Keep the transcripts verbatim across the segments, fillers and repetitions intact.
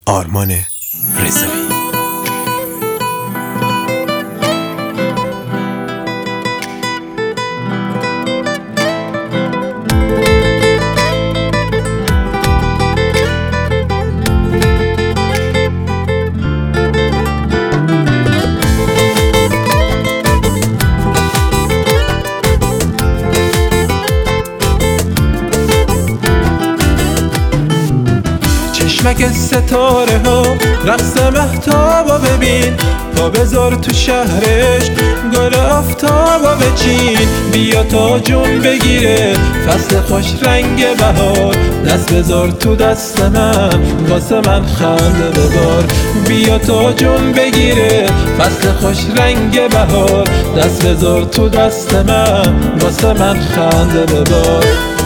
آرمان رضایی. چشمک ستاره ها رقص مهتابا ببین، پا بذار تو شهرش گل آفتابا بچین. بیا تا جون بگیره فصل خوش رنگ بهار، دست بذار تو دست من واسه من خنده ببار. بیا تا جون بگیره فصل خوش رنگ بهار، دست بذار تو دست من واسه من خنده ببار.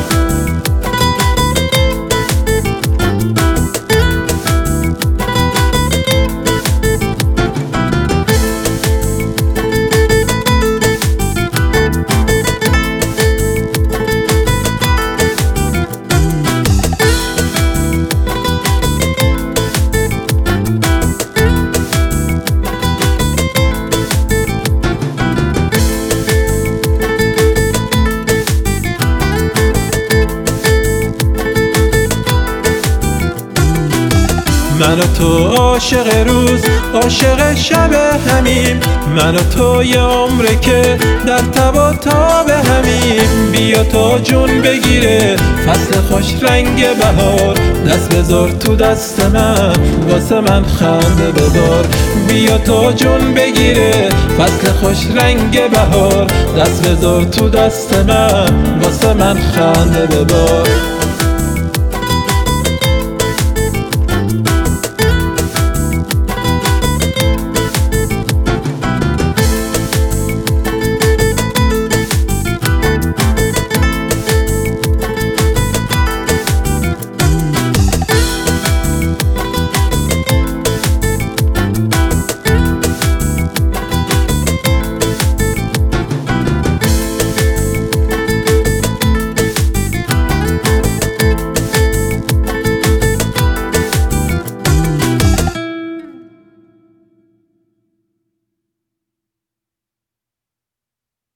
من و تو عاشق روز عاشق شب همیم، من و تو یه عمره که در تب و تاب همیم. بیا تا جون بگیره فصل خوش رنگ بهار، دست بذار تو دست من واسه من خنده ببار. بیا تا جون بگیره فصل خوش رنگ بهار، دست بذار تو دست من واسه من خنده ببار.